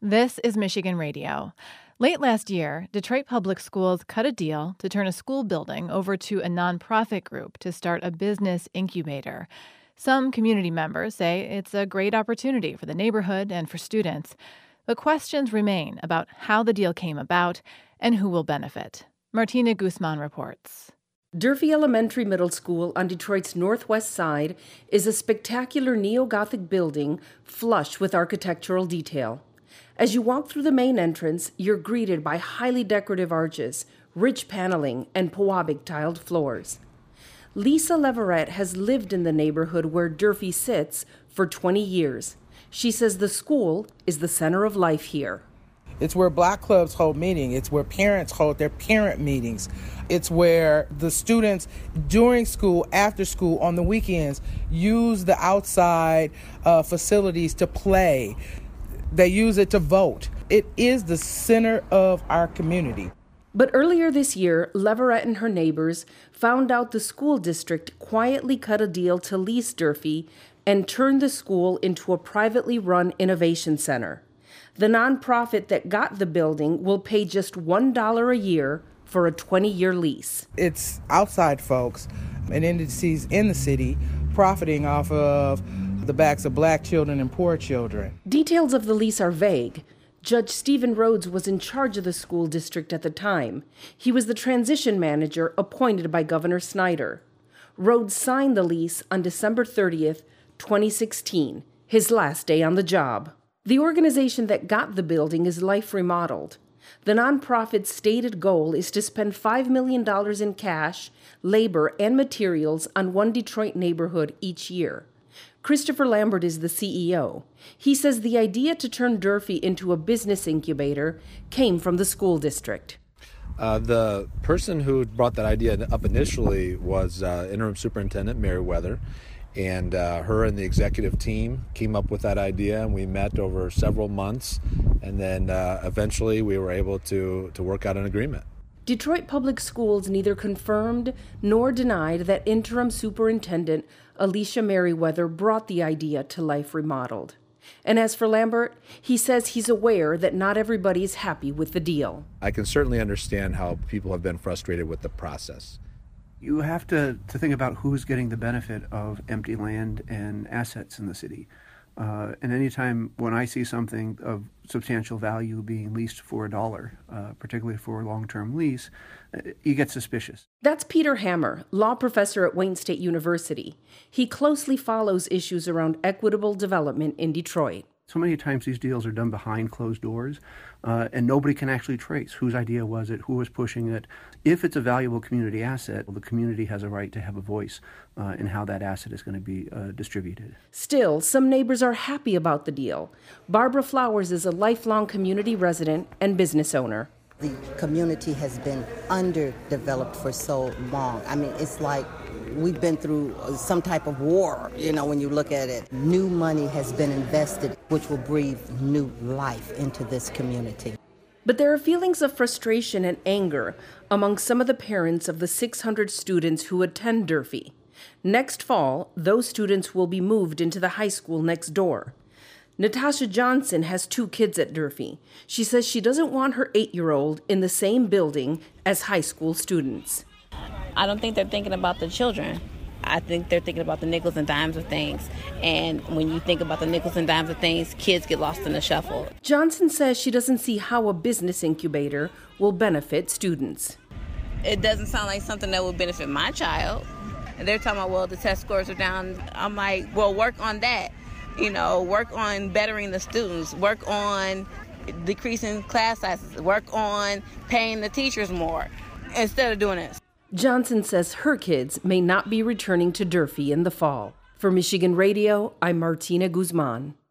This is Michigan Radio. Late last year, Detroit Public Schools cut a deal to turn a school building over to a nonprofit group to start a business incubator. Some community members say it's a great opportunity for the neighborhood and for students. But questions remain about how the deal came about and who will benefit. Martina Guzman reports. Durfee Elementary Middle School on Detroit's northwest side is a spectacular neo-Gothic building flush with architectural detail. As you walk through the main entrance, you're greeted by highly decorative arches, rich paneling, and Pewabic tiled floors. Lisa Leverett has lived in the neighborhood where Durfee sits for 20 years. She says the school is the center of life here. It's where block clubs hold meetings. It's where parents hold their parent meetings. It's where the students during school, after school, on the weekends, use the outside facilities to play. They use it to vote. It is the center of our community. But earlier this year, Leverett and her neighbors found out the school district quietly cut a deal to lease Durfee and turn the school into a privately run innovation center. The nonprofit that got the building will pay just $1 a year for a 20-year lease. It's outside folks and entities in the city profiting off of the backs of black children and poor children. Details of the lease are vague. Judge Stephen Rhodes was in charge of the school district at the time. He was the transition manager appointed by Governor Snyder. Rhodes signed the lease on December 30th, 2016, his last day on the job. The organization that got the building is Life Remodeled. The nonprofit's stated goal is to spend $5 million in cash, labor, and materials on one Detroit neighborhood each year. Christopher Lambert is the CEO. He says the idea to turn Durfee into a business incubator came from the school district. The person who brought that idea up initially was Interim Superintendent Merriweather. And her and the executive team came up with that idea, and we met over several months, and then eventually we were able to work out an agreement. Detroit Public Schools neither confirmed nor denied that Interim Superintendent Alicia Merriweather brought the idea to Life Remodeled. And as for Lambert, he says he's aware that not everybody is happy with the deal. I can certainly understand how people have been frustrated with the process. You have to think about who's getting the benefit of empty land and assets in the city. And anytime when I see something of substantial value being leased for $1, particularly for a long-term lease, you get suspicious. That's Peter Hammer, law professor at Wayne State University. He closely follows issues around equitable development in Detroit. So many times these deals are done behind closed doors, and nobody can actually trace whose idea was it, who was pushing it. If it's a valuable community asset, the community has a right to have a voice in how that asset is going to be distributed. Still, some neighbors are happy about the deal. Barbara Flowers is a lifelong community resident and business owner. The community has been underdeveloped for so long. I mean, it's like we've been through some type of war, when you look at it. New money has been invested, which will breathe new life into this community. But there are feelings of frustration and anger among some of the parents of the 600 students who attend Durfee. Next fall, those students will be moved into the high school next door. Natasha Johnson has 2 kids at Durfee. She says she doesn't want her 8-year-old in the same building as high school students. I don't think they're thinking about the children. I think they're thinking about the nickels and dimes of things. And when you think about the nickels and dimes of things, kids get lost in the shuffle. Johnson says she doesn't see how a business incubator will benefit students. It doesn't sound like something that would benefit my child. And they're talking about, well, the test scores are down. I'm like, well, work on that. Work on bettering the students. Work on decreasing class sizes. Work on paying the teachers more instead of doing this. Johnson says her kids may not be returning to Durfee in the fall. For Michigan Radio, I'm Martina Guzman.